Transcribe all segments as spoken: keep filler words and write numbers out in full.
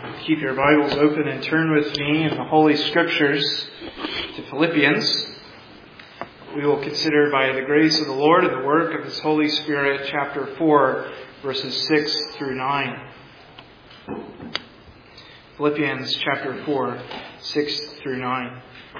Keep your Bibles open and turn with me in the Holy Scriptures to Philippians. We will consider by the grace of the Lord and the work of His Holy Spirit, chapter four, verses six through nine. Philippians chapter four, six through nine.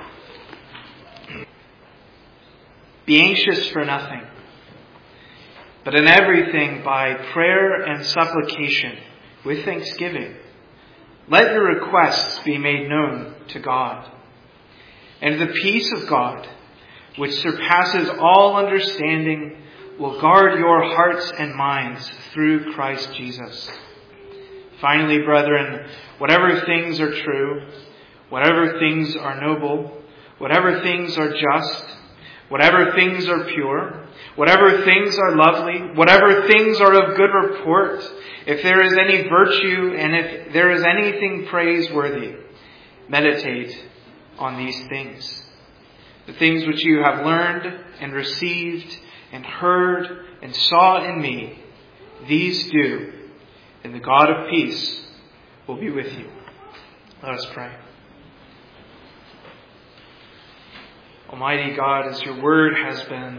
Be anxious for nothing, but in everything by prayer and supplication with thanksgiving, let your requests be made known to God. And the peace of God, which surpasses all understanding, will guard your hearts and minds through Christ Jesus. Finally, brethren, whatever things are true, whatever things are noble, whatever things are just, whatever things are pure, whatever things are lovely, whatever things are of good report, if there is any virtue and if there is anything praiseworthy, meditate on these things. The things which you have learned and received and heard and saw in me, these do, and the God of peace will be with you. Let us pray. Almighty God, as your word has been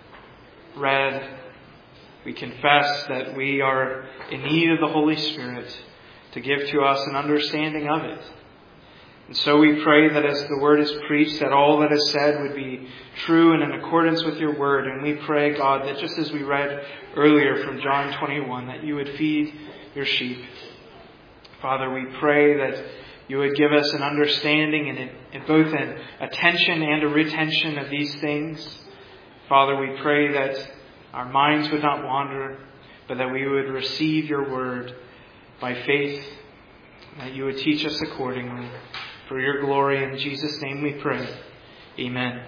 read, we confess that we are in need of the Holy Spirit to give to us an understanding of it. And so we pray that as the word is preached, that all that is said would be true and in accordance with your word. And we pray, God, that just as we read earlier from John twenty-one, that you would feed your sheep. Father, we pray that you would give us an understanding and in both an attention and a retention of these things. Father, we pray that our minds would not wander, but that we would receive your word by faith, that you would teach us accordingly. For your glory, in Jesus' name we pray. Amen.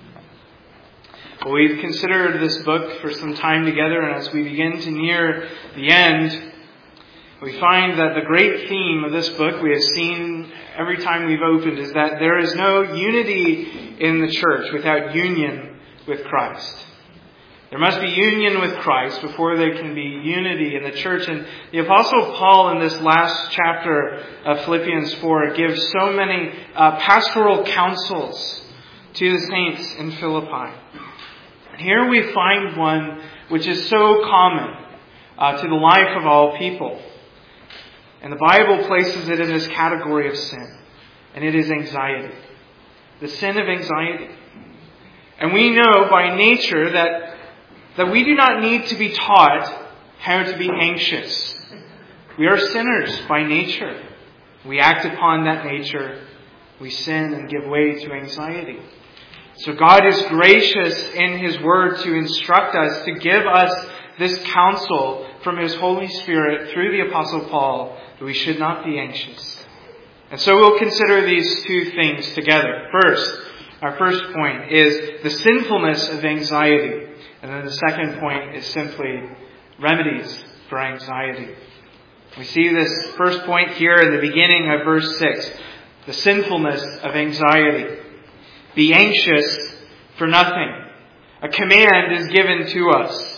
Well, we've considered this book for some time together, and as we begin to near the end, we find that the great theme of this book we have seen every time we've opened is that there is no unity in the church without union with Christ. There must be union with Christ before there can be unity in the church. And the Apostle Paul in this last chapter of Philippians four gives so many uh, pastoral counsels to the saints in Philippi. And here we find one which is so common uh, to the life of all people. And the Bible places it in this category of sin. And it is anxiety. The sin of anxiety. And we know by nature that that we do not need to be taught how to be anxious. We are sinners by nature. We act upon that nature. We sin and give way to anxiety. So God is gracious in His Word to instruct us, to give us this counsel from His Holy Spirit through the Apostle Paul, that we should not be anxious. And so we'll consider these two things together. First, our first point is the sinfulness of anxiety. And then the second point is simply remedies for anxiety. We see this first point here in the beginning of verse six. The sinfulness of anxiety. Be anxious for nothing. A command is given to us.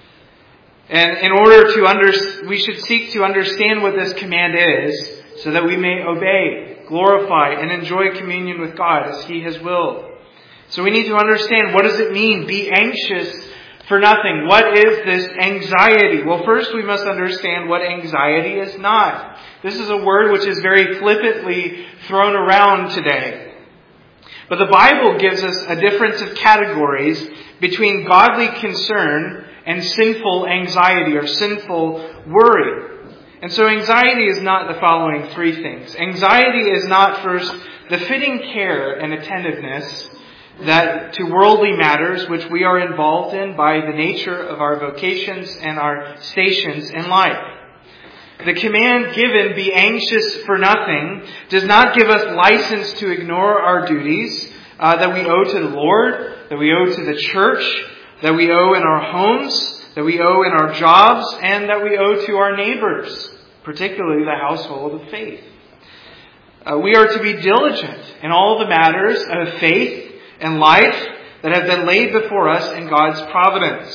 And in order to under, we should seek to understand what this command is so that we may obey, glorify, and enjoy communion with God as He has willed. So we need to understand, what does it mean? Be anxious for nothing. What is this anxiety? Well, first we must understand what anxiety is not. This is a word which is very flippantly thrown around today. But the Bible gives us a difference of categories between godly concern and sinful anxiety or sinful worry. And so anxiety is not the following three things. Anxiety is not, first, the fitting care and attentiveness that to worldly matters which we are involved in by the nature of our vocations and our stations in life. The command given, be anxious for nothing, does not give us license to ignore our duties uh, that we owe to the Lord, that we owe to the church, that we owe in our homes, that we owe in our jobs, and that we owe to our neighbors, particularly the household of faith. Uh, we are to be diligent in all the matters of faith and life that have been laid before us in God's providence.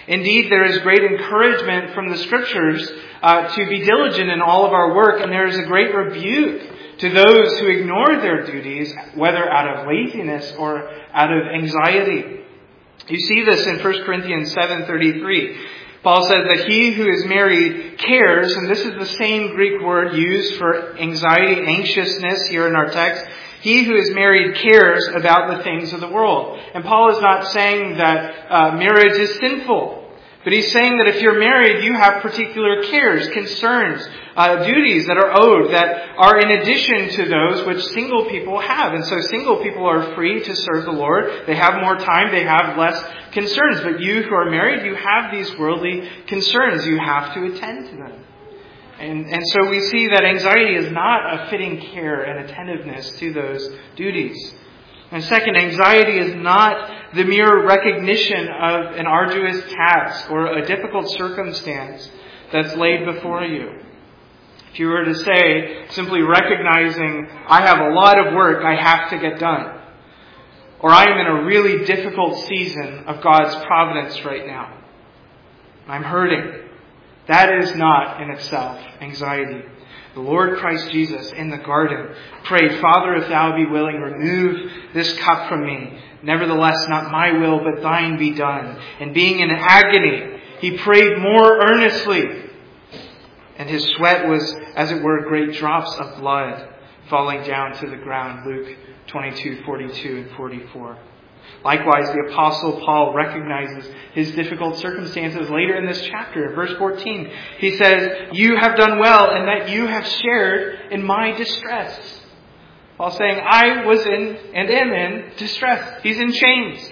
Indeed, there is great encouragement from the Scriptures uh, to be diligent in all of our work, and there is a great rebuke to those who ignore their duties, whether out of laziness or out of anxiety. You see this in First Corinthians seven thirty-three. Paul says that he who is married cares, and this is the same Greek word used for anxiety, anxiousness here in our text. He who is married cares about the things of the world. And Paul is not saying that uh, marriage is sinful. But he's saying that if you're married, you have particular cares, concerns, uh, duties that are owed that are in addition to those which single people have. And so single people are free to serve the Lord. They have more time. They have less concerns. But you who are married, you have these worldly concerns. You have to attend to them. And, and so we see that anxiety is not a fitting care and attentiveness to those duties. And second, anxiety is not the mere recognition of an arduous task or a difficult circumstance that's laid before you. If you were to say, simply recognizing, I have a lot of work I have to get done, or I am in a really difficult season of God's providence right now, I'm hurting. That is not in itself anxiety. The Lord Christ Jesus in the garden prayed, Father, if thou be willing, remove this cup from me. Nevertheless, not my will, but thine be done. And being in agony, he prayed more earnestly. And his sweat was, as it were, great drops of blood falling down to the ground. Luke twenty-two, forty-two and forty-four. Likewise, the Apostle Paul recognizes his difficult circumstances later in this chapter. Verse fourteen, he says, you have done well in that you have shared in my distress. Paul saying, I was in and am in distress. He's in chains.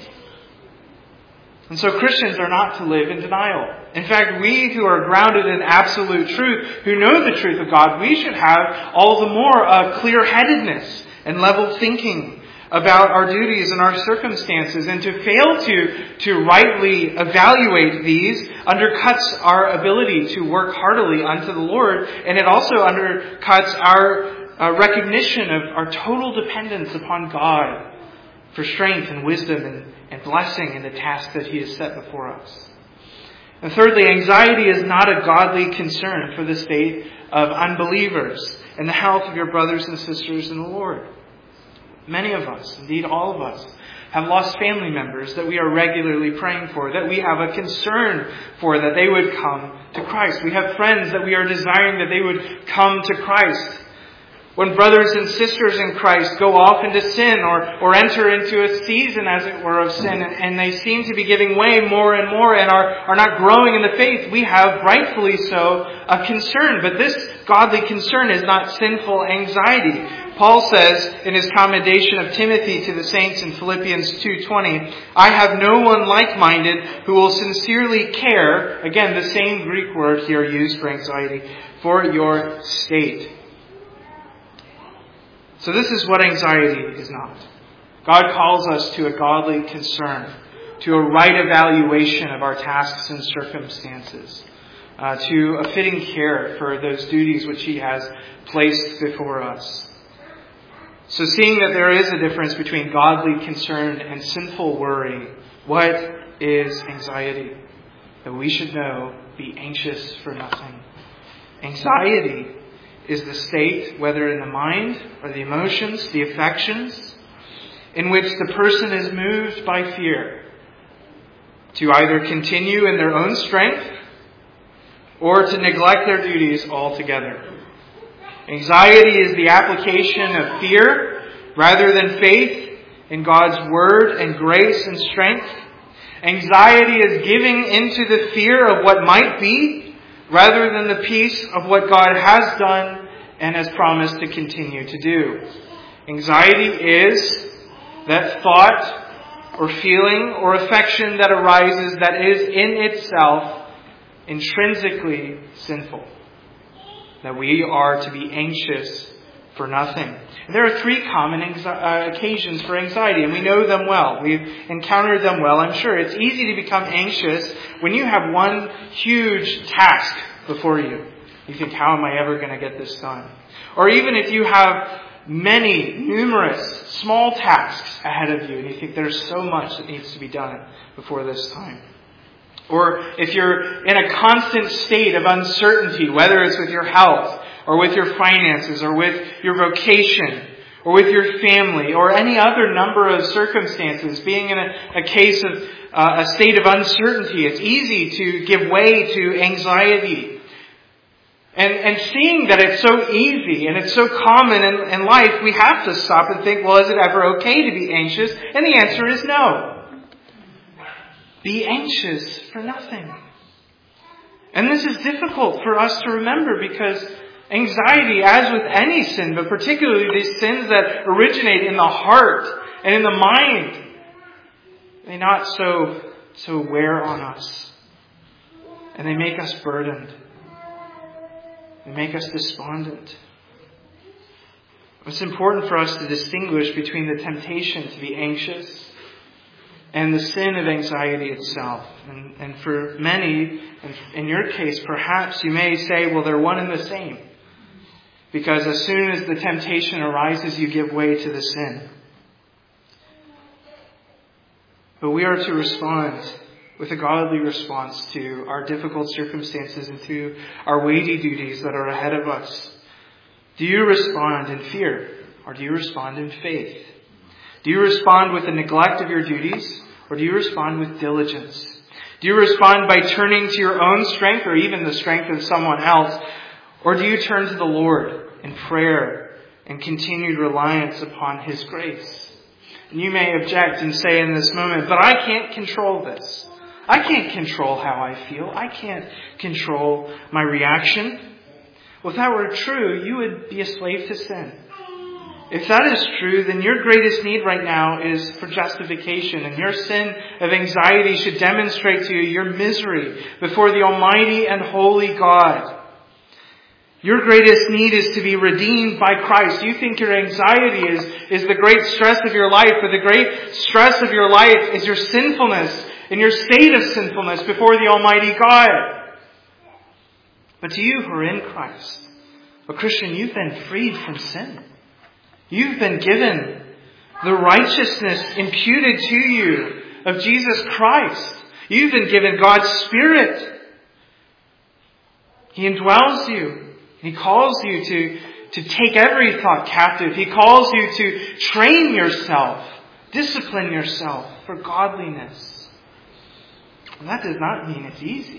And so Christians are not to live in denial. In fact, we who are grounded in absolute truth, who know the truth of God, we should have all the more uh, clear-headedness and level thinking about our duties and our circumstances. And to fail to, to rightly evaluate these undercuts our ability to work heartily unto the Lord. And it also undercuts our uh, recognition of our total dependence upon God for strength and wisdom and, and blessing in the task that He has set before us. And thirdly, anxiety is not a godly concern for the state of unbelievers and the health of your brothers and sisters in the Lord. Many of us, indeed all of us, have lost family members that we are regularly praying for, that we have a concern for, that they would come to Christ. We have friends that we are desiring that they would come to Christ. When brothers and sisters in Christ go off into sin or, or enter into a season, as it were, of sin, and, and they seem to be giving way more and more and are, are not growing in the faith, we have, rightfully so, a concern. But this godly concern is not sinful anxiety. Paul says in his commendation of Timothy to the saints in Philippians two twenty, I have no one like-minded who will sincerely care, again, the same Greek word here used for anxiety, for your state. So this is what anxiety is not. God calls us to a godly concern, to a right evaluation of our tasks and circumstances, uh, to a fitting care for those duties which He has placed before us. So seeing that there is a difference between godly concern and sinful worry, what is anxiety? That we should know, be anxious for nothing. Anxiety is the state, whether in the mind or the emotions, the affections, in which the person is moved by fear to either continue in their own strength or to neglect their duties altogether. Anxiety is the application of fear rather than faith in God's word and grace and strength. Anxiety is giving into the fear of what might be rather than the peace of what God has done and has promised to continue to do. Anxiety is that thought or feeling or affection that arises that is in itself intrinsically sinful. That we are to be anxious for nothing. And there are three common anxi- uh, occasions for anxiety, and we know them well. We've encountered them well, I'm sure. It's easy to become anxious when you have one huge task before you. You think, how am I ever going to get this done? Or even if you have many, numerous, small tasks ahead of you, and you think there's so much that needs to be done before this time. Or if you're in a constant state of uncertainty, whether it's with your health, or with your finances, or with your vocation, or with your family, or any other number of circumstances, being in a, a case of uh, a state of uncertainty, it's easy to give way to anxiety. And, and seeing that it's so easy and it's so common in, in life, we have to stop and think, well, is it ever okay to be anxious? And the answer is no. Be anxious for nothing. And this is difficult for us to remember because anxiety, as with any sin, but particularly these sins that originate in the heart and in the mind, they not so, so wear on us. And they make us burdened. They make us despondent. It's important for us to distinguish between the temptation to be anxious and the sin of anxiety itself. And, and for many, in your case, perhaps you may say, well, they're one and the same. Because as soon as the temptation arises, you give way to the sin. But we are to respond with a godly response to our difficult circumstances and to our weighty duties that are ahead of us. Do you respond in fear, or do you respond in faith? Do you respond with the neglect of your duties, or do you respond with diligence? Do you respond by turning to your own strength, or even the strength of someone else, or do you turn to the Lord in prayer and continued reliance upon His grace? And you may object and say in this moment, but I can't control this. I can't control how I feel. I can't control my reaction. Well, if that were true, you would be a slave to sin. If that is true, then your greatest need right now is for justification. And your sin of anxiety should demonstrate to you your misery before the Almighty and Holy God. Your greatest need is to be redeemed by Christ. You think your anxiety is, is the great stress of your life, but the great stress of your life is your sinfulness and your state of sinfulness before the Almighty God. But to you who are in Christ, a Christian, you've been freed from sin. You've been given the righteousness imputed to you of Jesus Christ. You've been given God's Spirit. He indwells you. He calls you to, to take every thought captive. He calls you to train yourself, discipline yourself for godliness. And that does not mean it's easy.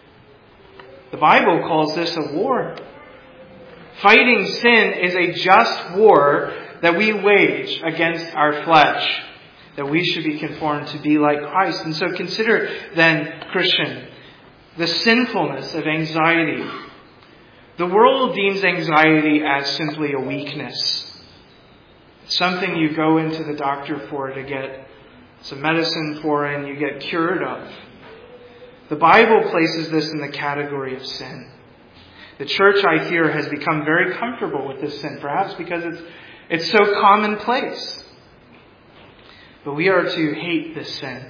The Bible calls this a war. Fighting sin is a just war that we wage against our flesh, that we should be conformed to be like Christ. And so consider then, Christian, the sinfulness of anxiety. The world deems anxiety as simply a weakness. Something you go into the doctor for to get some medicine for and you get cured of. The Bible places this in the category of sin. The church, I fear, has become very comfortable with this sin, perhaps because it's it's so commonplace. But we are to hate this sin.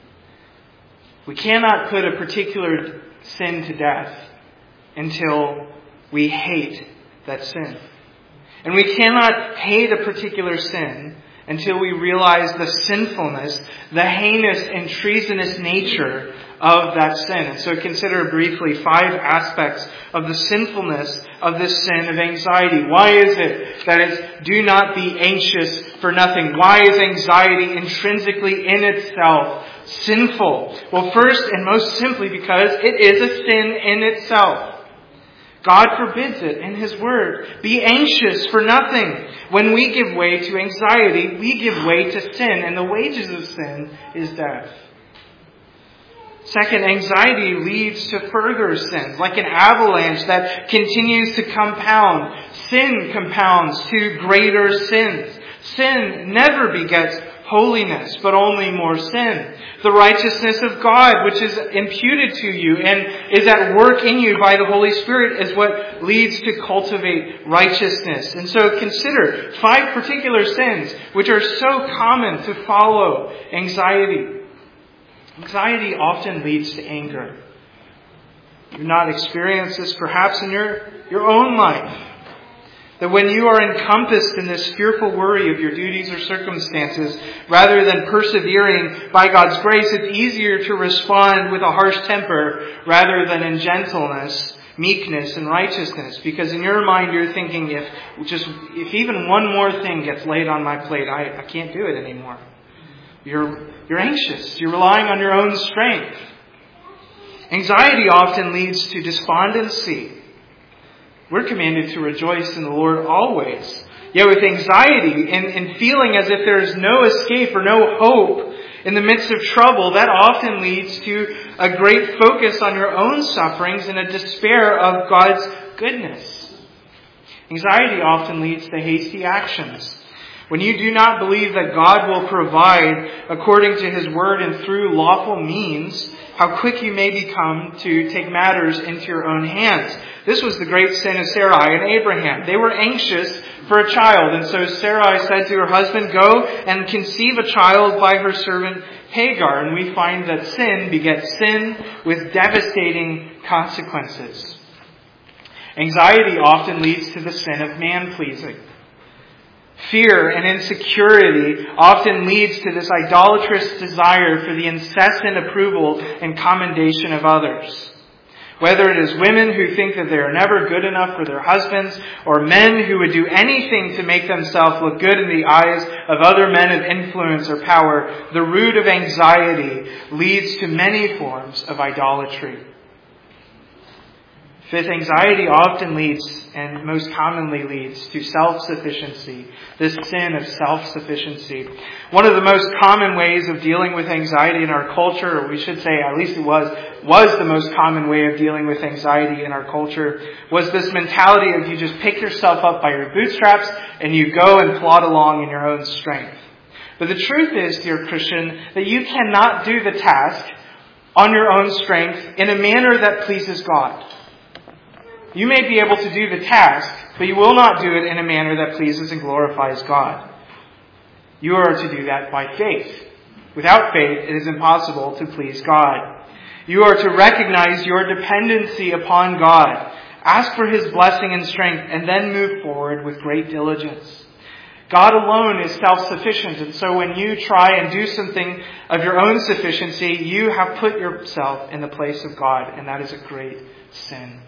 We cannot put a particular sin to death until we hate that sin. And we cannot hate a particular sin until we realize the sinfulness, the heinous and treasonous nature of that sin. And so consider briefly five aspects of the sinfulness of this sin of anxiety. Why is it that it's do not be anxious for nothing? Why is anxiety intrinsically in itself sinful? Well, first and most simply because it is a sin in itself. God forbids it in His Word. Be anxious for nothing. When we give way to anxiety, we give way to sin, and the wages of sin is death. Second, anxiety leads to further sins, like an avalanche that continues to compound. Sin compounds to greater sins. Sin never begets holiness, but only more sin. The righteousness of God, which is imputed to you and is at work in you by the Holy Spirit, is what leads to cultivate righteousness. And so consider five particular sins which are so common to follow anxiety. Anxiety often leads to anger. You've not experienced this perhaps in your, your own life. That when you are encompassed in this fearful worry of your duties or circumstances, rather than persevering by God's grace, it's easier to respond with a harsh temper rather than in gentleness, meekness, and righteousness. Because in your mind you're thinking, if just if even one more thing gets laid on my plate, I, I can't do it anymore. You're, you're anxious. You're relying on your own strength. Anxiety often leads to despondency. We're commanded to rejoice in the Lord always. Yet with anxiety and, and feeling as if there is no escape or no hope in the midst of trouble, that often leads to a great focus on your own sufferings and a despair of God's goodness. Anxiety often leads to hasty actions. When you do not believe that God will provide according to His word and through lawful means, how quick you may become to take matters into your own hands. This was the great sin of Sarai and Abraham. They were anxious for a child, and so Sarai said to her husband, "Go and conceive a child by her servant Hagar." And we find that sin begets sin with devastating consequences. Anxiety often leads to the sin of man-pleasing. Fear and insecurity often leads to this idolatrous desire for the incessant approval and commendation of others. Whether it is women who think that they are never good enough for their husbands, or men who would do anything to make themselves look good in the eyes of other men of influence or power, the root of anxiety leads to many forms of idolatry. Fifth, anxiety often leads, and most commonly leads, to self-sufficiency, this sin of self-sufficiency. One of the most common ways of dealing with anxiety in our culture, or we should say at least it was, was the most common way of dealing with anxiety in our culture, was this mentality of you just pick yourself up by your bootstraps and you go and plod along in your own strength. But the truth is, dear Christian, that you cannot do the task on your own strength in a manner that pleases God. You may be able to do the task, but you will not do it in a manner that pleases and glorifies God. You are to do that by faith. Without faith, it is impossible to please God. You are to recognize your dependency upon God, ask for His blessing and strength, and then move forward with great diligence. God alone is self-sufficient, and so when you try and do something of your own sufficiency, you have put yourself in the place of God, and that is a great sin.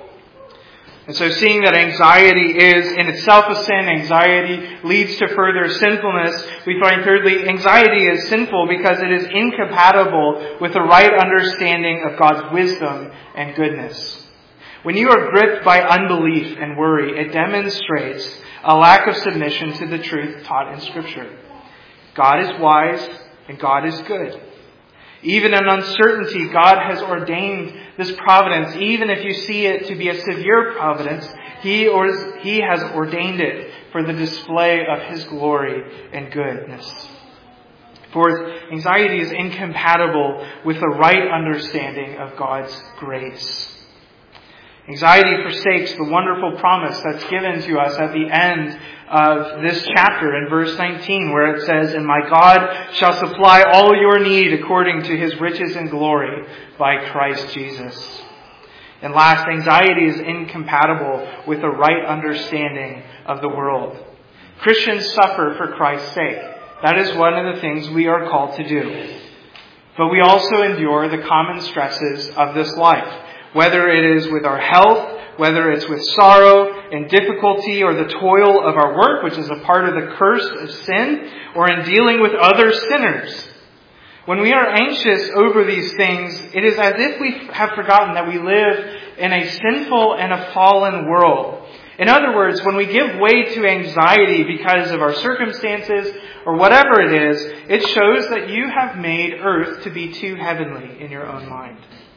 And so seeing that anxiety is in itself a sin, anxiety leads to further sinfulness, we find thirdly, anxiety is sinful because it is incompatible with the right understanding of God's wisdom and goodness. When you are gripped by unbelief and worry, it demonstrates a lack of submission to the truth taught in Scripture. God is wise and God is good. Even in uncertainty, God has ordained this providence. Even if you see it to be a severe providence, He or He has ordained it for the display of His glory and goodness. Fourth, anxiety is incompatible with the right understanding of God's grace. Anxiety forsakes the wonderful promise that's given to us at the end of this chapter in verse nineteen, where it says, "And my God shall supply all your need according to His riches and glory by Christ Jesus." And last, anxiety is incompatible with the right understanding of the world. Christians suffer for Christ's sake. That is one of the things we are called to do. But we also endure the common stresses of this life, whether it is with our health, whether it's with sorrow and difficulty, or the toil of our work, which is a part of the curse of sin, or in dealing with other sinners. When we are anxious over these things, it is as if we have forgotten that we live in a sinful and a fallen world. In other words, when we give way to anxiety because of our circumstances or whatever it is, it shows that you have made earth to be too heavenly in your own mind.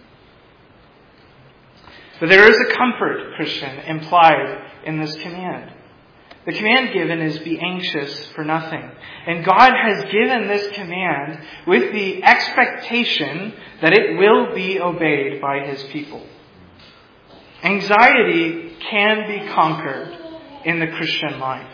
But there is a comfort, Christian, implied in this command. The command given is be anxious for nothing. And God has given this command with the expectation that it will be obeyed by His people. Anxiety can be conquered in the Christian life.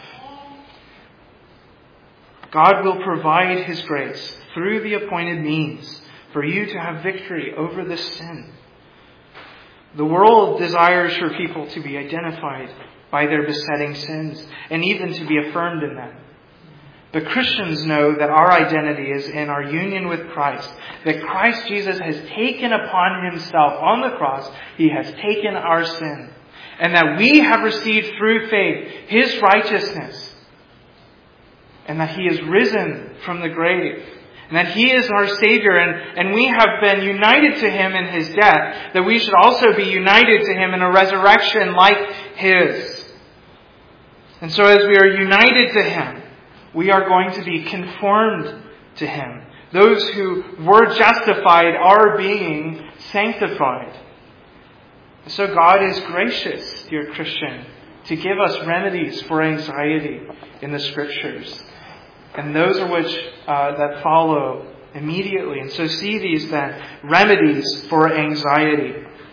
God will provide His grace through the appointed means for you to have victory over this sin. The world desires for people to be identified by their besetting sins, and even to be affirmed in them. But Christians know that our identity is in our union with Christ, that Christ Jesus has taken upon himself on the cross, he has taken our sin, and that we have received through faith his righteousness, and that he is risen from the grave, and that he is our Savior, and, and we have been united to him in his death, that we should also be united to him in a resurrection like his. And so as we are united to him, we are going to be conformed to him. Those who were justified are being sanctified. So God is gracious, dear Christian, to give us remedies for anxiety in the Scriptures. And those are which uh, that follow immediately. And so see these then, remedies for anxiety.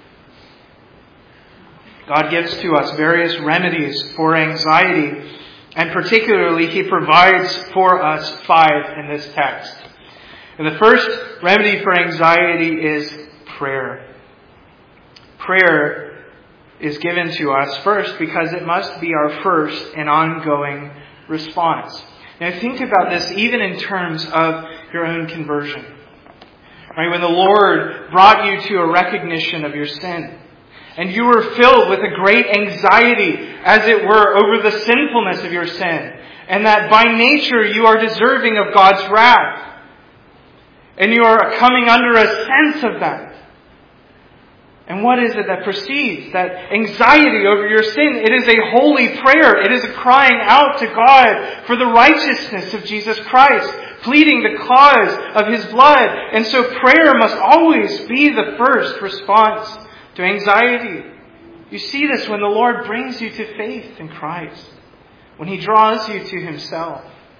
God gives to us various remedies for anxiety, and particularly he provides for us five in this text. And the first remedy for anxiety is prayer. Prayer is given to us first because it must be our first and ongoing response. Now think about this even in terms of your own conversion. Right? When the Lord brought you to a recognition of your sin, and you were filled with a great anxiety, as it were, over the sinfulness of your sin, and that by nature you are deserving of God's wrath, and you are coming under a sense of that. And what is it that precedes that anxiety over your sin? It is a holy prayer. It is a crying out to God for the righteousness of Jesus Christ, pleading the cause of his blood. And so prayer must always be the first response to anxiety. You see this when the Lord brings you to faith in Christ, when he draws you to himself.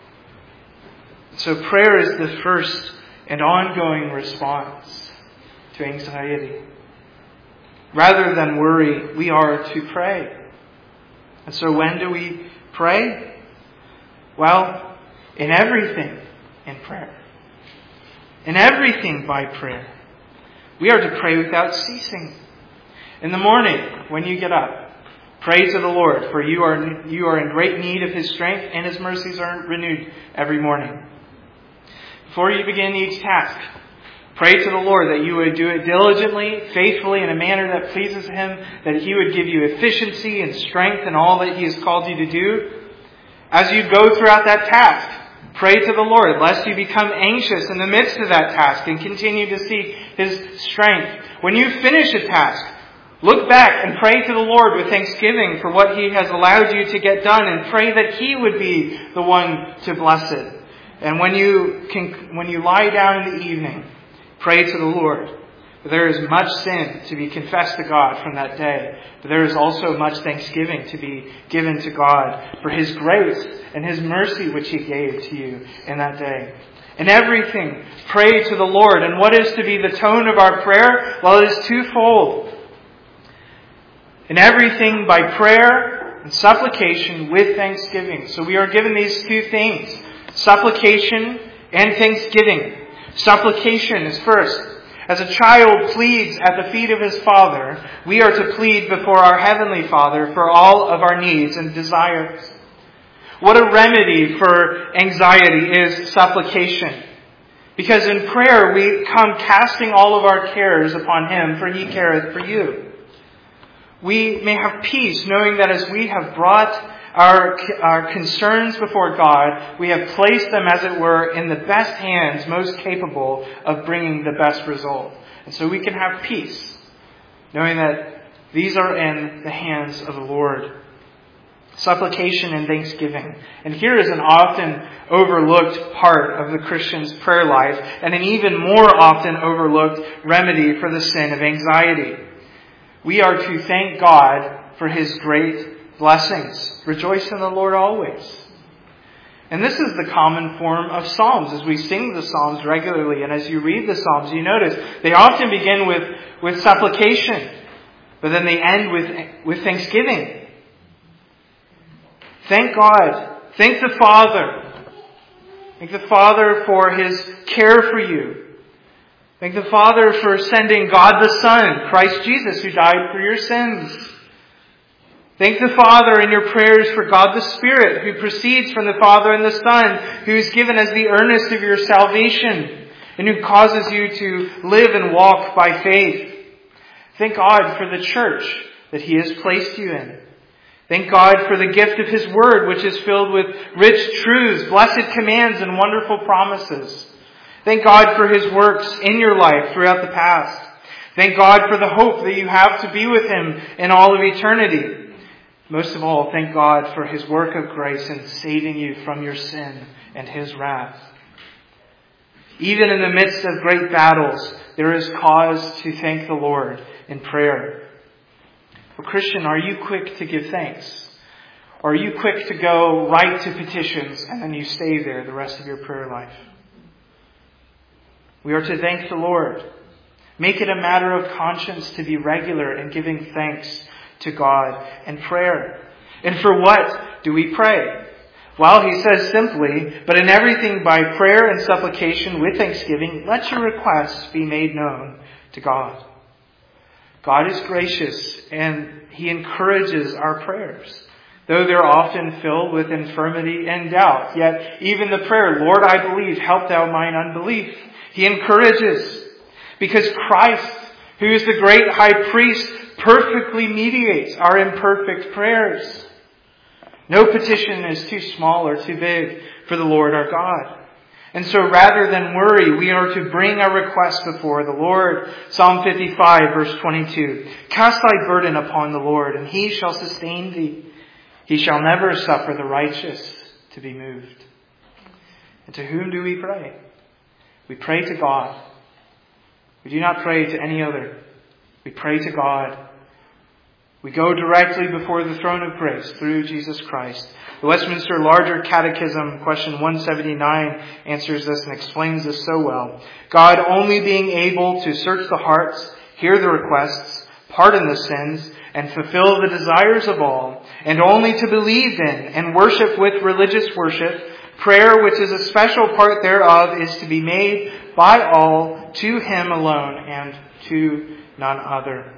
So prayer is the first and ongoing response to anxiety. Rather than worry, we are to pray. And so when do we pray? Well, in everything in prayer. In everything by prayer. We are to pray without ceasing. In the morning, when you get up, pray to the Lord, for you are you are in great need of his strength, and his mercies are renewed every morning. Before you begin each task, pray to the Lord that you would do it diligently, faithfully, in a manner that pleases him, that he would give you efficiency and strength in all that he has called you to do. As you go throughout that task, pray to the Lord, lest you become anxious in the midst of that task and continue to seek his strength. When you finish a task, look back and pray to the Lord with thanksgiving for what he has allowed you to get done, and pray that he would be the one to bless it. And when you can, when you lie down in the evening, pray to the Lord. For there is much sin to be confessed to God from that day, but there is also much thanksgiving to be given to God for his grace and his mercy which he gave to you in that day. In everything, pray to the Lord. And what is to be the tone of our prayer? Well, it is twofold. In everything by prayer and supplication with thanksgiving. So we are given these two things, supplication and thanksgiving. Supplication is first. As a child pleads at the feet of his father, we are to plead before our Heavenly Father for all of our needs and desires. What a remedy for anxiety is supplication. Because in prayer we come casting all of our cares upon him, for he careth for you. We may have peace knowing that as we have brought our, our concerns before God, we have placed them, as it were, in the best hands most capable of bringing the best result. And so we can have peace, knowing that these are in the hands of the Lord. Supplication and thanksgiving. And here is an often overlooked part of the Christian's prayer life, and an even more often overlooked remedy for the sin of anxiety. We are to thank God for his great blessings. Rejoice in the Lord always. And this is the common form of Psalms. As we sing the Psalms regularly, and as you read the Psalms, you notice they often begin with, with supplication, but then they end with, with thanksgiving. Thank God. Thank the Father. Thank the Father for his care for you. Thank the Father for sending God the Son, Christ Jesus, who died for your sins. Thank the Father in your prayers for God the Spirit, who proceeds from the Father and the Son, who is given as the earnest of your salvation, and who causes you to live and walk by faith. Thank God for the church that He has placed you in. Thank God for the gift of His Word, which is filled with rich truths, blessed commands, and wonderful promises. Thank God for His works in your life throughout the past. Thank God for the hope that you have to be with Him in all of eternity. Most of all, thank God for His work of grace in saving you from your sin and His wrath. Even in the midst of great battles, there is cause to thank the Lord in prayer. Well, Christian, are you quick to give thanks? Or are you quick to go right to petitions and then you stay there the rest of your prayer life? We are to thank the Lord. Make it a matter of conscience to be regular in giving thanks to God and prayer. And for what do we pray? Well, he says simply, but in everything by prayer and supplication with thanksgiving, let your requests be made known to God. God is gracious and He encourages our prayers, though they're often filled with infirmity and doubt. Yet even the prayer, Lord, I believe, help thou mine unbelief, He encourages, because Christ, who is the great high priest, perfectly mediates our imperfect prayers. No petition is too small or too big for the Lord our God. And so rather than worry, we are to bring our requests before the Lord. Psalm fifty-five, verse twenty-two. Cast thy burden upon the Lord, and He shall sustain thee. He shall never suffer the righteous to be moved. And to whom do we pray? We pray to God. We do not pray to any other. We pray to God. We go directly before the throne of grace through Jesus Christ. The Westminster Larger Catechism, question one seventy-nine, answers this and explains this so well. God only being able to search the hearts, hear the requests, pardon the sins, and fulfill the desires of all, and only to believe in and worship with religious worship, prayer, which is a special part thereof, is to be made by all to Him alone and to none other.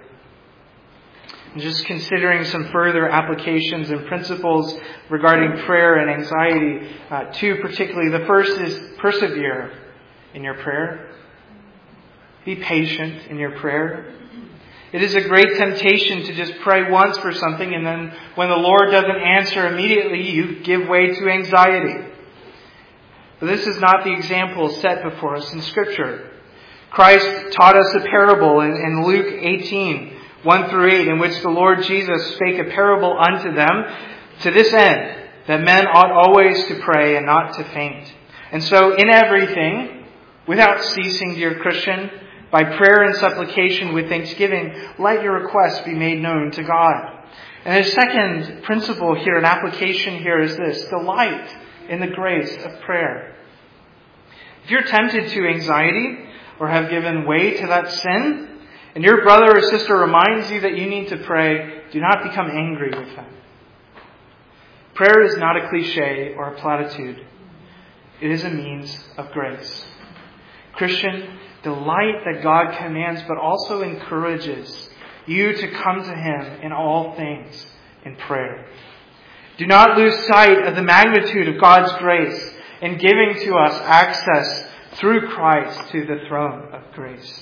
And just considering some further applications and principles regarding prayer and anxiety, uh, two particularly. The first is persevere in your prayer. Be patient in your prayer. It is a great temptation to just pray once for something, and then when the Lord doesn't answer immediately, you give way to anxiety. But this is not the example set before us in Scripture. Christ taught us a parable in, in Luke eighteen, one through eight, in which the Lord Jesus spake a parable unto them to this end, that men ought always to pray and not to faint. And so in everything, without ceasing, dear Christian, by prayer and supplication with thanksgiving, let your requests be made known to God. And the second principle here, an application here, is this: delight in the grace of prayer. If you're tempted to anxiety or have given way to that sin, and your brother or sister reminds you that you need to pray, do not become angry with them. Prayer is not a cliche or a platitude. It is a means of grace. Christian, delight that God commands but also encourages you to come to Him in all things in prayer. Do not lose sight of the magnitude of God's grace in giving to us access through Christ to the throne of grace.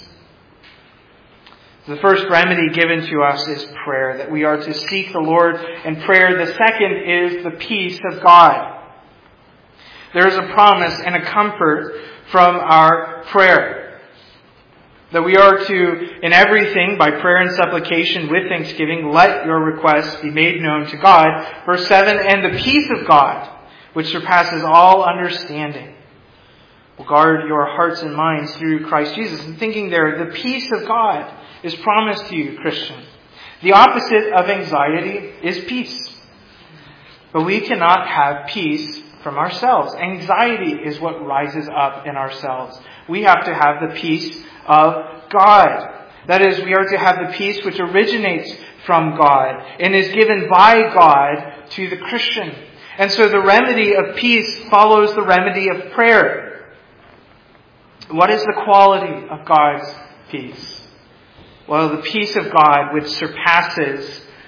The first remedy given to us is prayer, that we are to seek the Lord in prayer. The second is the peace of God. There is a promise and a comfort from our prayer, that we are to, in everything, by prayer and supplication with thanksgiving, let your requests be made known to God. Verse seven, and the peace of God, which surpasses all understanding, will guard your hearts and minds through Christ Jesus. And thinking there, the peace of God is promised to you, Christian. The opposite of anxiety is peace. But we cannot have peace from ourselves. Anxiety is what rises up in ourselves. We have to have the peace of God. That is, we are to have the peace which originates from God and is given by God to the Christian. And so the remedy of peace follows the remedy of prayer. What is the quality of God's peace? Well, the peace of God which surpasses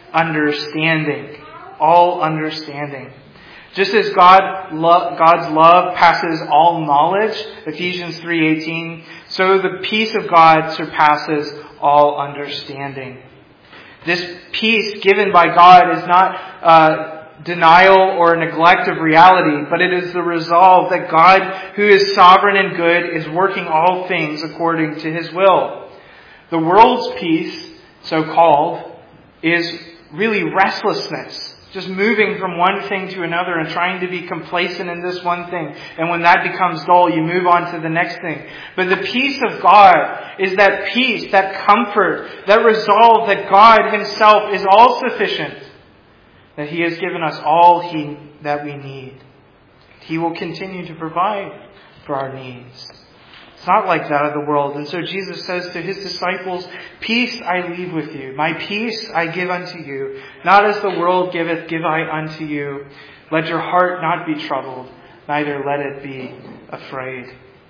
understanding. All understanding. Just as God, lo- God's love passes all knowledge, Ephesians three eighteen, so the peace of God surpasses all understanding. This peace given by God is not uh, denial or neglect of reality, but it is the resolve that God, who is sovereign and good, is working all things according to His will. The world's peace, so called, is really restlessness. Just moving from one thing to another and trying to be complacent in this one thing. And when that becomes dull, you move on to the next thing. But the peace of God is that peace, that comfort, that resolve that God Himself is all sufficient. That He has given us all he, that we need. He will continue to provide for our needs. It's not like that of the world. And so Jesus says to His disciples, peace I leave with you. My peace I give unto you. Not as the world giveth, give I unto you. Let your heart not be troubled, neither let it be afraid.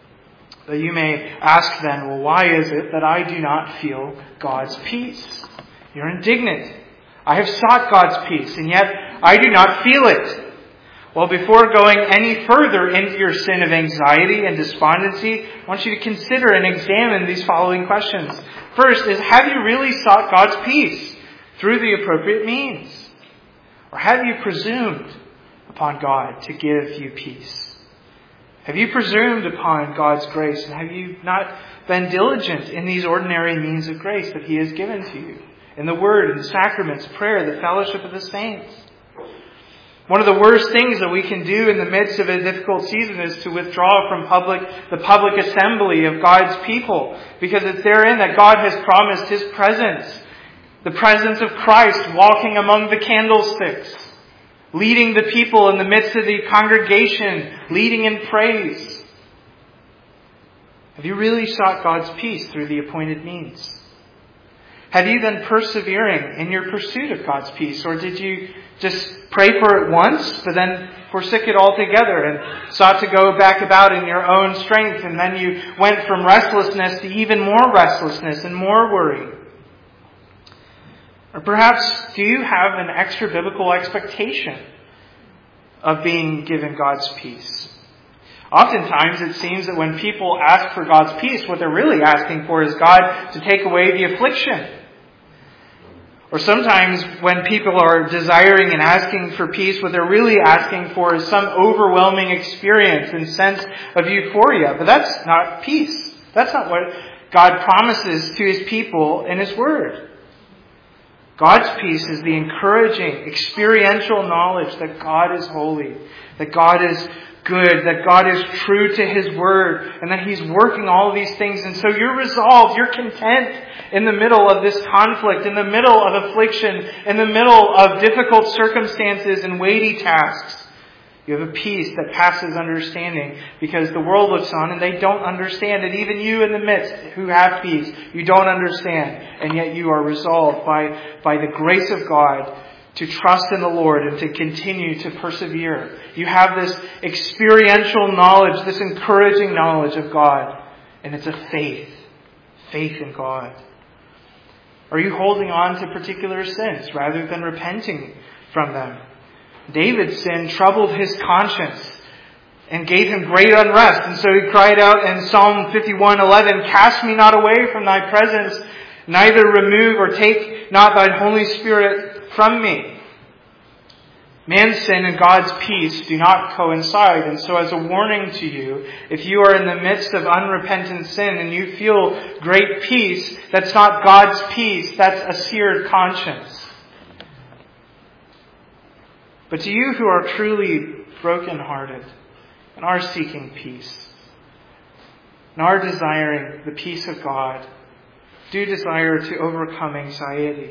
So you may ask then, well, why is it that I do not feel God's peace? You're indignant. I have sought God's peace, and yet I do not feel it. Well, before going any further into your sin of anxiety and despondency, I want you to consider and examine these following questions. First is, have you really sought God's peace through the appropriate means? Or have you presumed upon God to give you peace? Have you presumed upon God's grace, and have you not been diligent in these ordinary means of grace that He has given to you? In the Word, in the sacraments, prayer, the fellowship of the saints. One of the worst things that we can do in the midst of a difficult season is to withdraw from public, the public assembly of God's people, because it's therein that God has promised His presence, the presence of Christ walking among the candlesticks, leading the people in the midst of the congregation, leading in praise. Have you really sought God's peace through the appointed means? Have you been persevering in your pursuit of God's peace? Or did you just pray for it once, but then forsook it altogether and sought to go back about in your own strength, and then you went from restlessness to even more restlessness and more worry? Or perhaps do you have an extra biblical expectation of being given God's peace? Oftentimes it seems that when people ask for God's peace, what they're really asking for is God to take away the affliction. Or sometimes when people are desiring and asking for peace, what they're really asking for is some overwhelming experience and sense of euphoria. But that's not peace. That's not what God promises to His people in His Word. God's peace is the encouraging, experiential knowledge that God is holy, that God is good, that God is true to His Word, and that He's working all of these things. And so you're resolved, you're content in the middle of this conflict, in the middle of affliction, in the middle of difficult circumstances and weighty tasks. You have a peace that passes understanding, because the world looks on and they don't understand it. Even you in the midst who have peace, you don't understand. And yet you are resolved by, by the grace of God to trust in the Lord and to continue to persevere. You have this experiential knowledge, this encouraging knowledge of God. And it's a faith. Faith in God. Are you holding on to particular sins rather than repenting from them? David's sin troubled his conscience and gave him great unrest. And so he cried out in Psalm fifty-one eleven, "Cast me not away from thy presence, neither remove or take not thy Holy Spirit from me." Man's sin and God's peace do not coincide. And so as a warning to you, if you are in the midst of unrepentant sin and you feel great peace, that's not God's peace, that's a seared conscience. But to you who are truly brokenhearted and are seeking peace and are desiring the peace of God, do desire to overcome anxiety.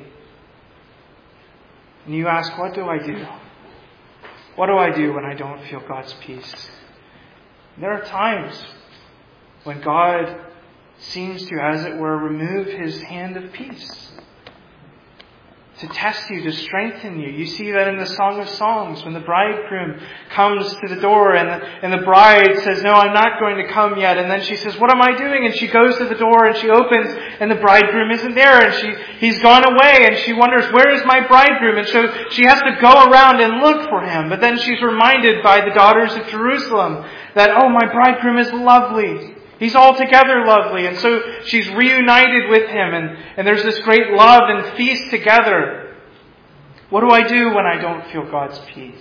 And you ask, what do I do? What do I do when I don't feel God's peace? There are times when God seems to, as it were, remove His hand of peace. to test you, to strengthen you. You see that in the Song of Songs when the bridegroom comes to the door and the, and the bride says, no, I'm not going to come yet. And then she says, what am I doing? And she goes to the door and she opens and the bridegroom isn't there and she he's gone away and she wonders, where is my bridegroom? And so she has to go around and look for him. But then she's reminded by the daughters of Jerusalem that, oh, my bridegroom is lovely. He's altogether lovely. And so she's reunited with him and, and there's this great love and feast together. What do I do when I don't feel God's peace?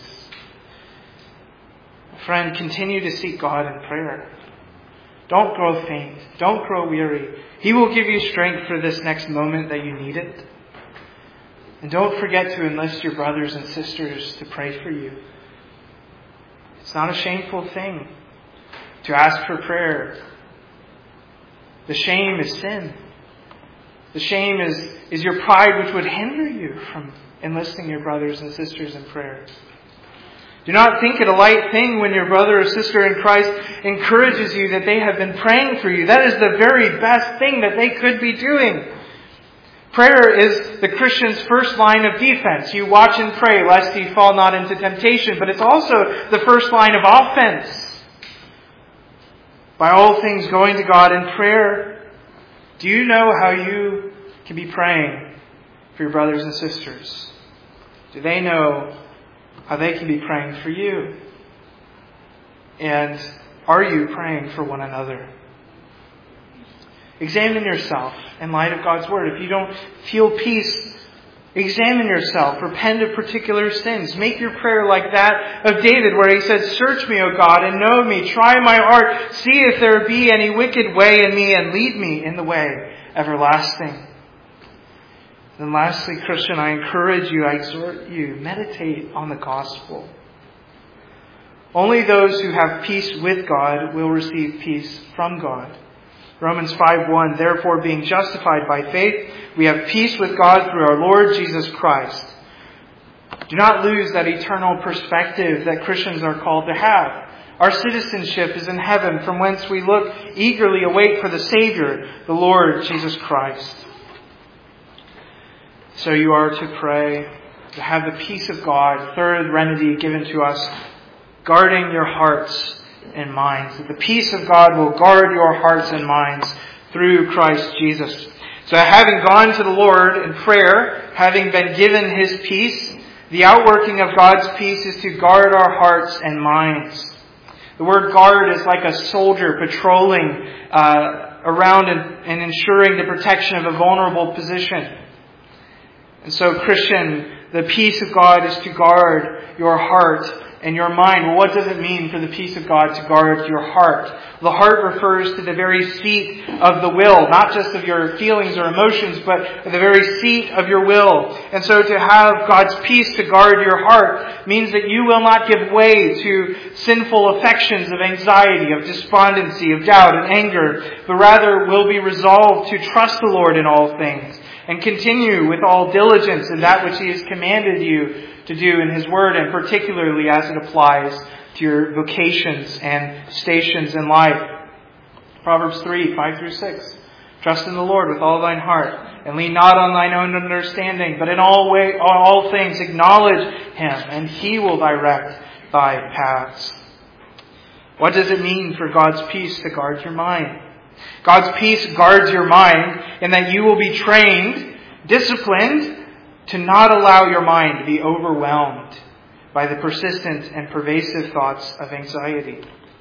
Friend, continue to seek God in prayer. Don't grow faint. Don't grow weary. He will give you strength for this next moment that you need it. And don't forget to enlist your brothers and sisters to pray for you. It's not a shameful thing to ask for prayer. The shame is sin. The shame is, is your pride, which would hinder you from enlisting your brothers and sisters in prayer. Do not think it a light thing when your brother or sister in Christ encourages you that they have been praying for you. That is the very best thing that they could be doing. Prayer is the Christian's first line of defense. You watch and pray lest ye fall not into temptation, but it's also the first line of offense. By all things going to God in prayer. Do you know how you can be praying for your brothers and sisters? Do they know how they can be praying for you? And are you praying for one another? Examine yourself in light of God's Word. If you don't feel peace, examine yourself. Repent of particular sins. Make your prayer like that of David, where he said, search me, O God, and know me. Try my heart. See if there be any wicked way in me, and lead me in the way everlasting. And lastly, Christian, I encourage you, I exhort you, meditate on the gospel. Only those who have peace with God will receive peace from God. Romans five one, therefore being justified by faith, we have peace with God through our Lord Jesus Christ. Do not lose that eternal perspective that Christians are called to have. Our citizenship is in heaven, from whence we look eagerly await for the Savior, the Lord Jesus Christ. So you are to pray, to have the peace of God, third remedy given to us, guarding your hearts and minds. That the peace of God will guard your hearts and minds through Christ Jesus. So having gone to the Lord in prayer, having been given His peace, the outworking of God's peace is to guard our hearts and minds. The word guard is like a soldier patrolling uh, around and, and ensuring the protection of a vulnerable position. And so, Christian, the peace of God is to guard your heart and your mind. Well, what does it mean for the peace of God to guard your heart? The heart refers to the very seat of the will, not just of your feelings or emotions, but the very seat of your will. And so to have God's peace to guard your heart means that you will not give way to sinful affections of anxiety, of despondency, of doubt and anger, but rather will be resolved to trust the Lord in all things and continue with all diligence in that which He has commanded you to do in His Word, and particularly as it applies to your vocations and stations in life. Proverbs three, five through six. Trust in the Lord with all thine heart, and lean not on thine own understanding, but in all way, all things acknowledge Him, and He will direct thy paths. What does it mean for God's peace to guard your mind? God's peace guards your mind in that you will be trained, disciplined, to not allow your mind to be overwhelmed by the persistent and pervasive thoughts of anxiety.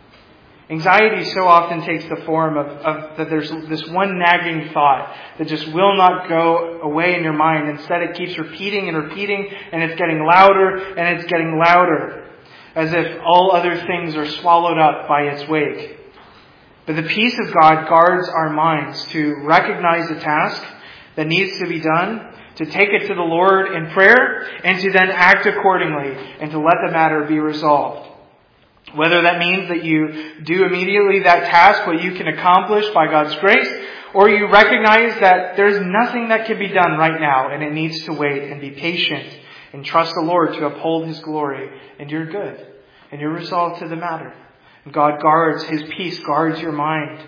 Anxiety so often takes the form of, of that there's this one nagging thought that just will not go away in your mind. Instead, it keeps repeating and repeating, and it's getting louder and it's getting louder, as if all other things are swallowed up by its wake. But the peace of God guards our minds to recognize the task that needs to be done, to take it to the Lord in prayer, and to then act accordingly, and to let the matter be resolved. Whether that means that you do immediately that task, what you can accomplish by God's grace, or you recognize that there's nothing that can be done right now, and it needs to wait, and be patient, and trust the Lord to uphold His glory and your good, and your resolve to the matter. And God guards, His peace guards your mind.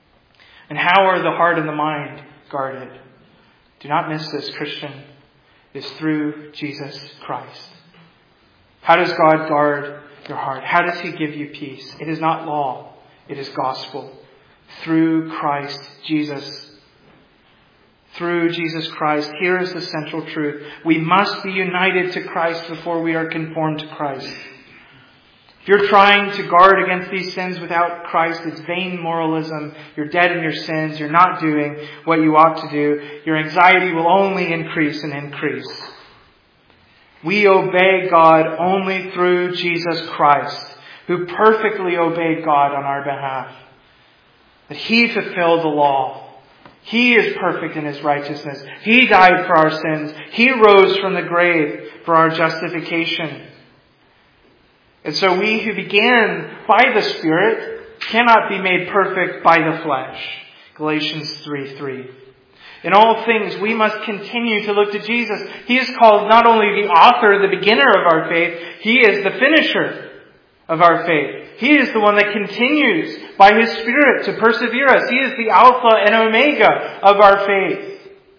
And how are the heart and the mind guarded? Do not miss this, Christian. is through Jesus Christ. How does God guard your heart? How does He give you peace? It is not law. It is gospel. Through Christ Jesus. Through Jesus Christ. Here is the central truth. We must be united to Christ before we are conformed to Christ. If you're trying to guard against these sins without Christ, it's vain moralism. You're dead in your sins. You're not doing what you ought to do. Your anxiety will only increase and increase. We obey God only through Jesus Christ, who perfectly obeyed God on our behalf. That He fulfilled the law. He is perfect in His righteousness. He died for our sins. He rose from the grave for our justification. And so we who began by the Spirit cannot be made perfect by the flesh. Galatians three three. In all things, we must continue to look to Jesus. He is called not only the author, the beginner of our faith, He is the finisher of our faith. He is the one that continues by His Spirit to persevere us. He is the Alpha and Omega of our faith.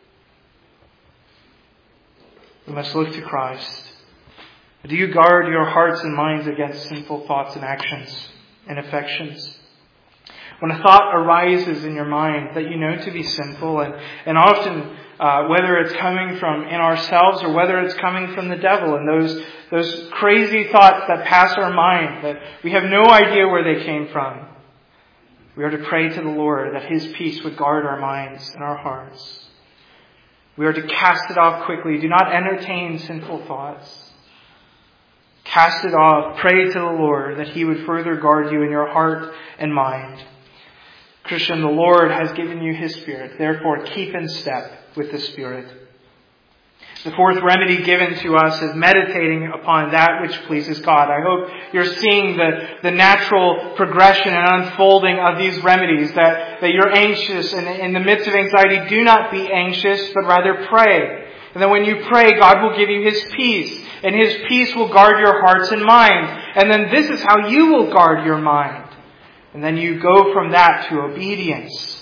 We must look to Christ. Do you guard your hearts and minds against sinful thoughts and actions and affections? When a thought arises in your mind that you know to be sinful, and, and often uh, whether it's coming from in ourselves or whether it's coming from the devil, and those those crazy thoughts that pass our mind that we have no idea where they came from, we are to pray to the Lord that His peace would guard our minds and our hearts. We are to cast it off quickly. Do not entertain sinful thoughts. Cast it off. Pray to the Lord that He would further guard you in your heart and mind. Christian, the Lord has given you His Spirit. Therefore, keep in step with the Spirit. The fourth remedy given to us is meditating upon that which pleases God. I hope you're seeing the, the natural progression and unfolding of these remedies, that, that you're anxious, and in the midst of anxiety, do not be anxious, but rather pray. And then when you pray, God will give you His peace. And His peace will guard your hearts and minds. And then this is how you will guard your mind. And then you go from that to obedience.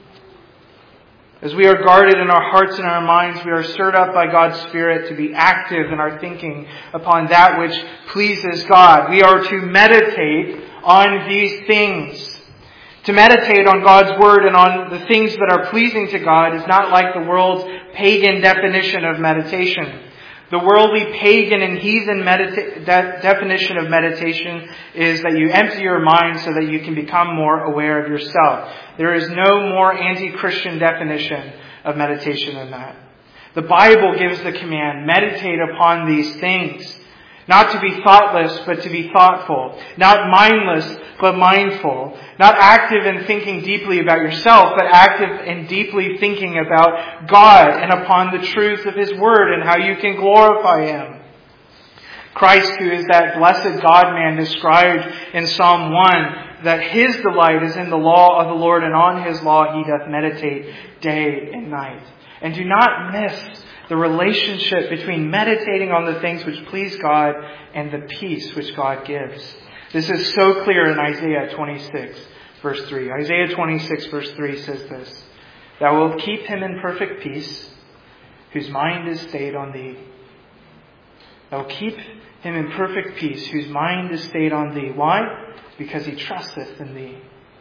As we are guarded in our hearts and our minds, we are stirred up by God's Spirit to be active in our thinking upon that which pleases God. We are to meditate on these things. To meditate on God's Word and on the things that are pleasing to God is not like the world's pagan definition of meditation. The worldly, pagan, and heathen medita- de- definition of meditation is that you empty your mind so that you can become more aware of yourself. There is no more anti-Christian definition of meditation than that. The Bible gives the command, meditate upon these things. Not to be thoughtless, but to be thoughtful. Not mindless, but mindful. Not active in thinking deeply about yourself, but active in deeply thinking about God and upon the truth of His Word and how you can glorify Him. Christ, who is that blessed God-man described in Psalm one, that His delight is in the law of the Lord, and on His law He doth meditate day and night. And do not miss the relationship between meditating on the things which please God and the peace which God gives. This is so clear in Isaiah twenty-six, verse three. Isaiah twenty-six, verse three says this: Thou wilt keep him in perfect peace, whose mind is stayed on Thee. Thou wilt keep him in perfect peace, whose mind is stayed on Thee. Why? Because he trusteth in Thee.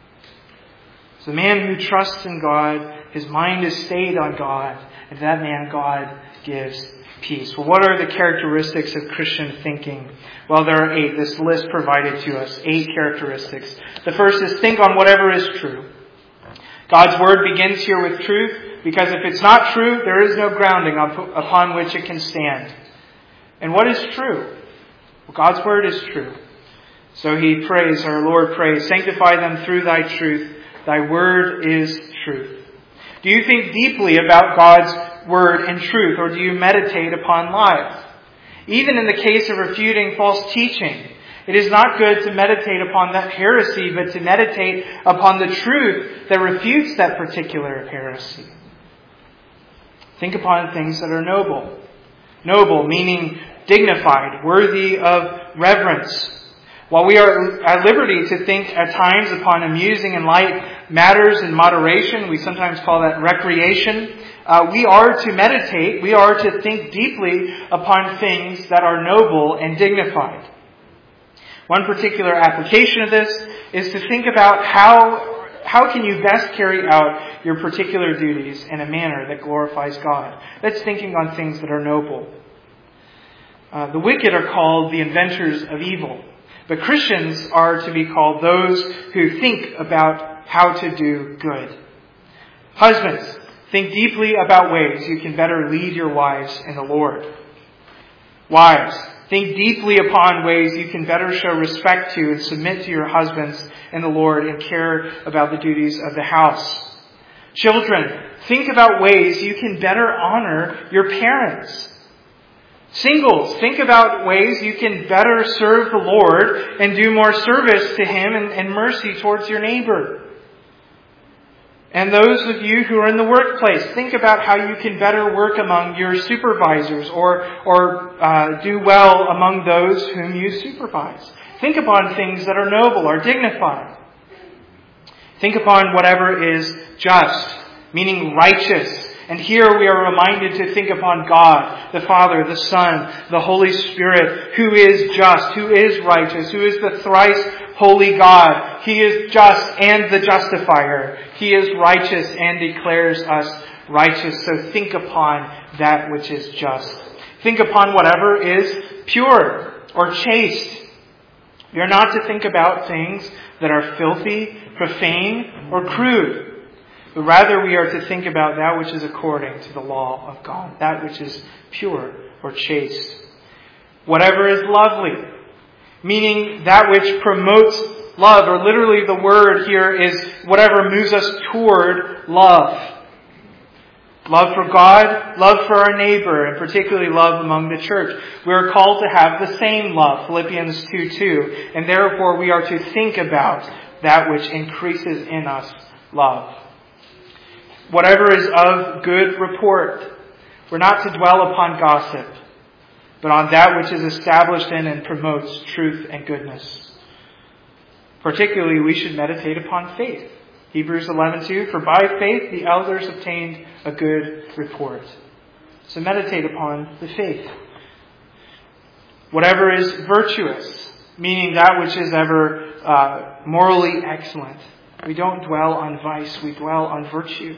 So the man who trusts in God, his mind is stayed on God, and to that man God gives peace. Well, what are the characteristics of Christian thinking? Well, there are eight. This list provided to us. Eight characteristics. The first is think on whatever is true. God's Word begins here with truth, because if it's not true, there is no grounding upon which it can stand. And what is true? Well, God's Word is true. So he prays, our Lord prays, sanctify them through Thy truth. Thy Word is truth. Do you think deeply about God's Word and truth, or do you meditate upon lies? Even in the case of refuting false teaching, it is not good to meditate upon that heresy, but to meditate upon the truth that refutes that particular heresy. Think upon things that are noble. Noble, meaning dignified, worthy of reverence. While we are at liberty to think at times upon amusing and light matters in moderation, we sometimes call that recreation, uh, we are to meditate, we are to think deeply upon things that are noble and dignified. One particular application of this is to think about how, how can you best carry out your particular duties in a manner that glorifies God. That's thinking on things that are noble. Uh, the wicked are called the inventors of evil, but Christians are to be called those who think about how to do good. Husbands, think deeply about ways you can better lead your wives in the Lord. Wives, think deeply upon ways you can better show respect to and submit to your husbands in the Lord and care about the duties of the house. Children, think about ways you can better honor your parents. Singles, think about ways you can better serve the Lord and do more service to Him and, and mercy towards your neighbor. And those of you who are in the workplace, think about how you can better work among your supervisors or, or uh, do well among those whom you supervise. Think upon things that are noble or dignified. Think upon whatever is just, meaning righteous. And here we are reminded to think upon God, the Father, the Son, the Holy Spirit, who is just, who is righteous, who is the thrice holy God. He is just and the justifier. He is righteous and declares us righteous. So think upon that which is just. Think upon whatever is pure or chaste. We are not to think about things that are filthy, profane, or crude. But rather we are to think about that which is according to the law of God, that which is pure or chaste. Whatever is lovely, meaning that which promotes love, or literally the word here is whatever moves us toward love. Love for God, love for our neighbor, and particularly love among the church. We are called to have the same love, Philippians two two, and therefore we are to think about that which increases in us love. Whatever is of good report. We're not to dwell upon gossip, but on that which is established in and promotes truth and goodness. Particularly, we should meditate upon faith. Hebrews eleven two, for by faith the elders obtained a good report. So meditate upon the faith. Whatever is virtuous, meaning that which is ever uh, morally excellent. We don't dwell on vice, we dwell on virtue.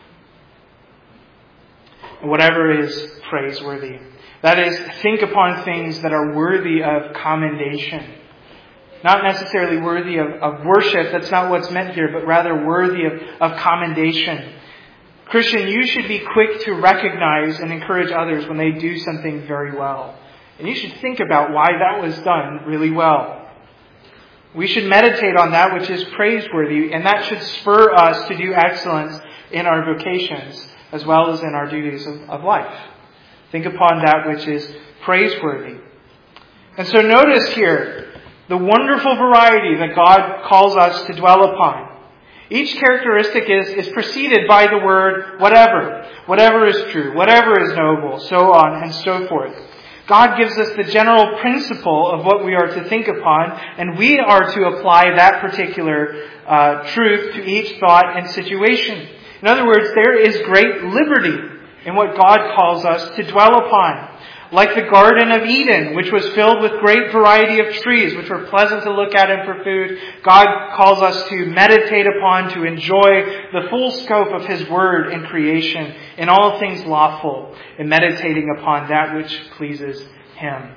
And whatever is praiseworthy. That is, think upon things that are worthy of commendation. Not necessarily worthy of, of worship, that's not what's meant here, but rather worthy of, of commendation. Christian, you should be quick to recognize and encourage others when they do something very well. And you should think about why that was done really well. We should meditate on that which is praiseworthy, and that should spur us to do excellence in our vocations as well as in our duties of, of life. Think upon that which is praiseworthy. And so notice here the wonderful variety that God calls us to dwell upon. Each characteristic is, is preceded by the word whatever. Whatever is true, whatever is noble, so on and so forth. God gives us the general principle of what we are to think upon, and we are to apply that particular uh, truth to each thought and situation. In other words, there is great liberty in what God calls us to dwell upon. Like the Garden of Eden, which was filled with great variety of trees, which were pleasant to look at and for food, God calls us to meditate upon, to enjoy the full scope of His Word in creation, in all things lawful, and meditating upon that which pleases Him.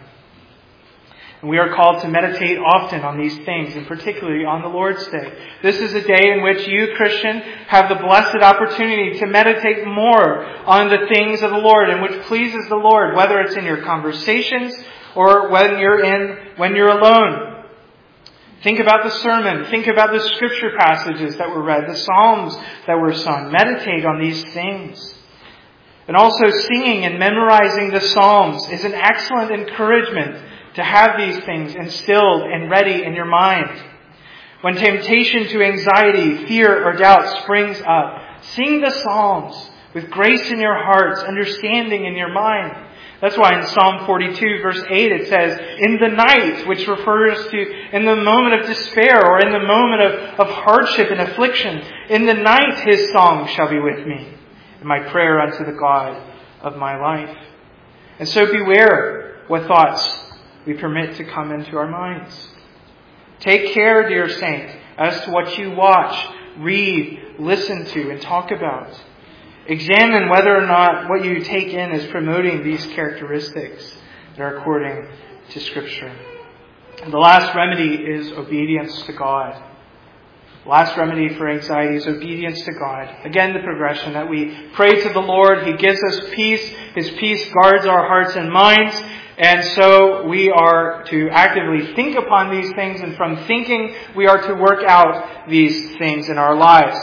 And we are called to meditate often on these things, and particularly on the Lord's Day. This is a day in which you, Christian, have the blessed opportunity to meditate more on the things of the Lord and which pleases the Lord, whether it's in your conversations or when you're in, when you're alone. Think about the sermon. Think about the scripture passages that were read, the psalms that were sung. Meditate on these things. And also singing and memorizing the psalms is an excellent encouragement to have these things instilled and ready in your mind. When temptation to anxiety, fear, or doubt springs up, sing the Psalms with grace in your hearts, understanding in your mind. That's why in Psalm forty-two verse eight it says, in the night, which refers to in the moment of despair or in the moment of, of hardship and affliction, in the night His song shall be with me. and my prayer unto the God of my life. And so beware what thoughts we permit to come into our minds. Take care, dear saint, as to what you watch, read, listen to, and talk about. Examine whether or not what you take in is promoting these characteristics that are according to Scripture. And the last remedy is obedience to God. Last remedy for anxiety is obedience to God. Again, the progression that we pray to the Lord. He gives us peace. His peace guards our hearts and minds. And so we are to actively think upon these things. And from thinking, we are to work out these things in our lives.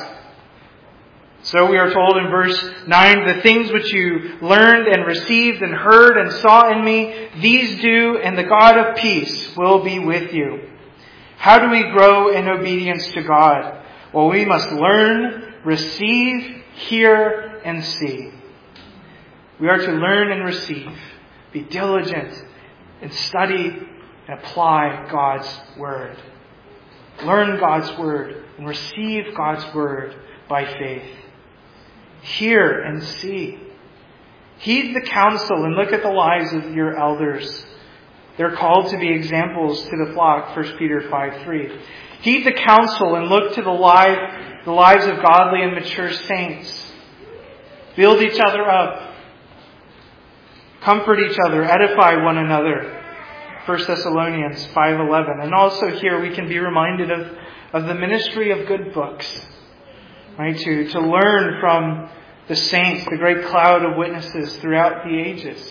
So we are told in verse nine, the things which you learned and received and heard and saw in me, these do, and the God of peace will be with you. How do we grow in obedience to God? Well, we must learn, receive, hear, and see. We are to learn and receive, be diligent, and study and apply God's Word. Learn God's Word and receive God's Word by faith. Hear and see. Heed the counsel and look at the lives of your elders. They're called to be examples to the flock, First Peter five three. Heed the counsel and look to the, life, the lives of godly and mature saints. Build each other up. Comfort each other. Edify one another. First Thessalonians five eleven. And also here we can be reminded of, of the ministry of good books. Right? To, to learn from the saints, the great cloud of witnesses throughout the ages.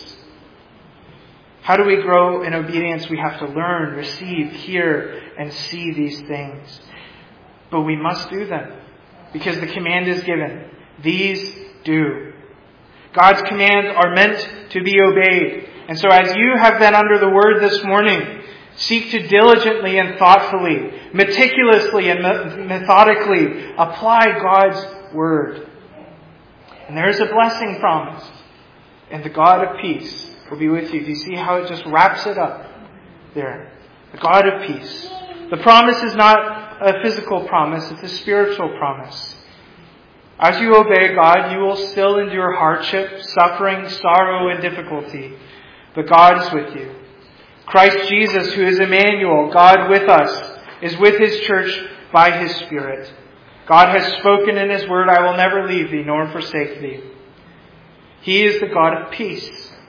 How do we grow in obedience? We have to learn, receive, hear, and see these things. But we must do them because the command is given. These do. God's commands are meant to be obeyed. And so as you have been under the Word this morning, seek to diligently and thoughtfully, meticulously and methodically apply God's Word. And there is a blessing promised. And the God of peace will be with you. Do you see how it just wraps it up there? The God of peace. The promise is not a physical promise, it's a spiritual promise. As you obey God, you will still endure hardship, suffering, sorrow, and difficulty. But God is with you. Christ Jesus, who is Emmanuel, God with us, is with His church by His Spirit. God has spoken in His word, I will never leave thee nor forsake thee. He is the God of peace.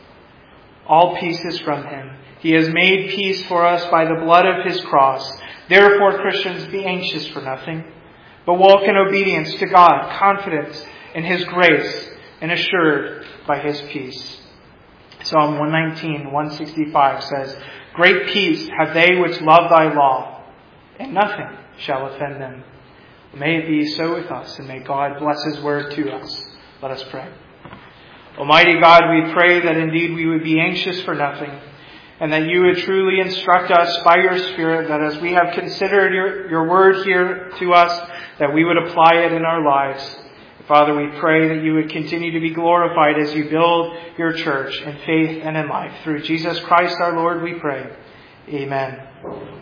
All peace is from Him. He has made peace for us by the blood of His cross. Therefore, Christians, be anxious for nothing, but walk in obedience to God, confident in His grace and assured by His peace. Psalm one nineteen, one sixty-five says, Great peace have they which love thy law, and nothing shall offend them. May it be so with us, and may God bless His word to us. Let us pray. Almighty God, we pray that indeed we would be anxious for nothing, and that you would truly instruct us by your Spirit, that as we have considered your, your word here to us, that we would apply it in our lives. Father, we pray that you would continue to be glorified as you build your church in faith and in life. Through Jesus Christ our Lord we pray. Amen.